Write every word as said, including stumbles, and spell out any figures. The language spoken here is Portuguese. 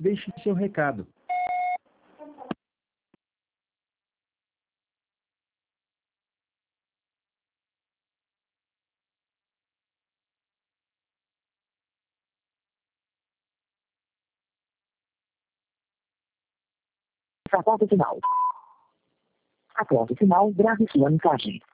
Deixe seu recado. Aperte o sinal. Aperte o sinal, grave sua mensagem.